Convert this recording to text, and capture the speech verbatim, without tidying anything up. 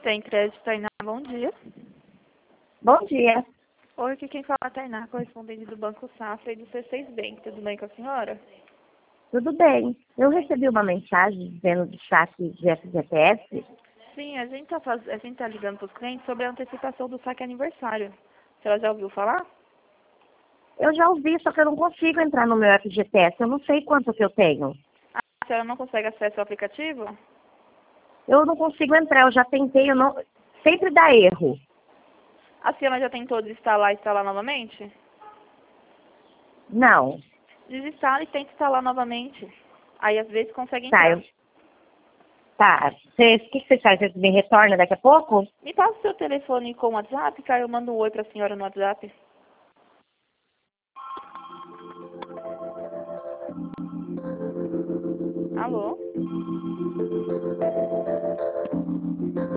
Tem crédito, Tainá. Bom dia. Bom dia. Oi, aqui quem fala é a Tainá, correspondente do Banco Safra e do C seis Bank. Tudo bem com a senhora? Tudo bem. Eu recebi uma mensagem dizendo do saque de F G T S. Sim, a gente tá, faz... a gente tá ligando para os clientes sobre a antecipação do saque aniversário. A senhora já ouviu falar? Eu já ouvi, só que eu não consigo entrar no meu F G T S. Eu não sei quanto que eu tenho. Ah, a senhora não consegue acesso ao aplicativo? Eu não consigo entrar. Eu já tentei, eu não... sempre dá erro. A senhora já tentou desinstalar e instalar novamente? Não. Desinstala e tenta instalar novamente. Aí às vezes consegue Tá, entrar. eu... Tá. Cê... O que que você faz? Você me retorna daqui a pouco? Me passa o seu telefone com o WhatsApp, que aí eu mando um oi para a senhora no WhatsApp. Alô?